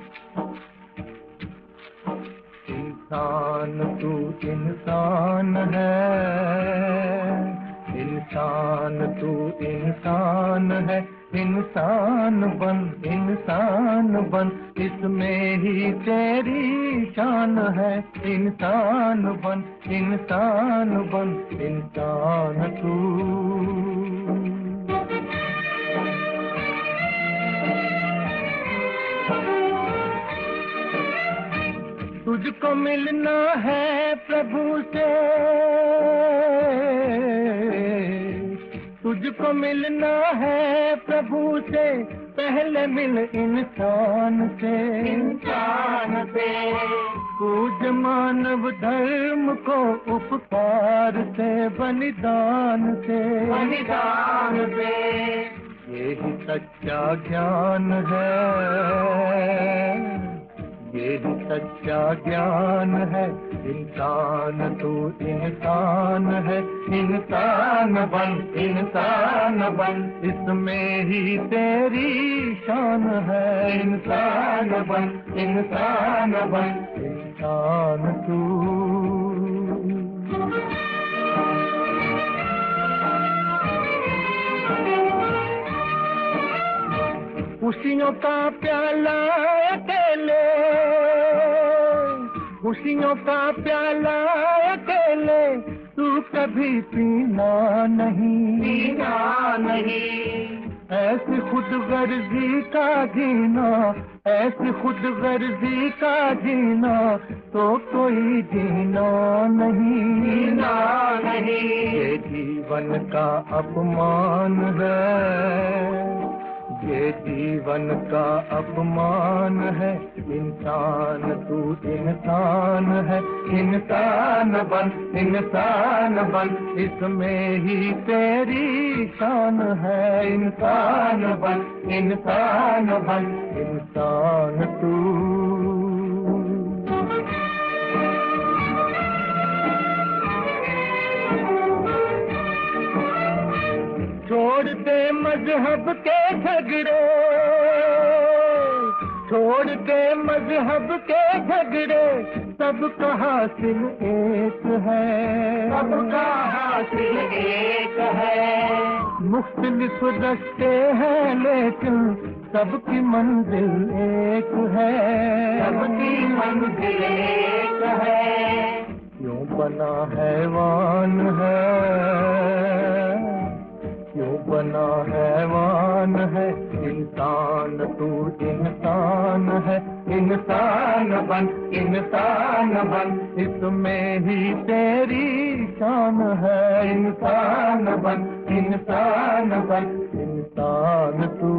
इंसान तू इंसान है, इंसान तू इंसान है, इंसान बन, इसमें ही तेरी शान है। इंसान बन, इंसान तू। तुझको मिलना है प्रभु से, तुझको मिलना है प्रभु से, पहले मिल इंसान से। इंसान से पूज मानव धर्म को, उपकार से बलिदान से। बलिदान से यही सच्चा ज्ञान है, यही सच्चा ज्ञान है। इंसान तू इंसान है, इंसान बन, इसमें ही तेरी शान है। इंसान बन, इंसान तू। खुशियों का प्याला अकेले, खुशियों का प्याला अकेले, तू कभी पीना नहीं। ऐसी खुद गर्जी का जीना, ऐसी खुद गर्जी का जीना, तो कोई जीना नहीं। ये जीवन का अपमान है, ये जीवन का अपमान है। इंसान तू इंसान है, इंसान बन, इसमें ही तेरी शान है। इंसान बन, इंसान तू। छोड़ दे मजहब के झगड़े, छोड़ दे मजहब के झगड़े, सबका हासिल एक है। सबका हासिल एक है। मुख्तलिफ रास्ते हैं लेकिन सबकी मंजिल एक है। सबकी मंजिल एक है। क्यों बना हैवान है, क्यों बना हैवान है। इंसान तू इंसान है, इंसान बन, इसमें ही तेरी शान है। इंसान बन, इंसान तू।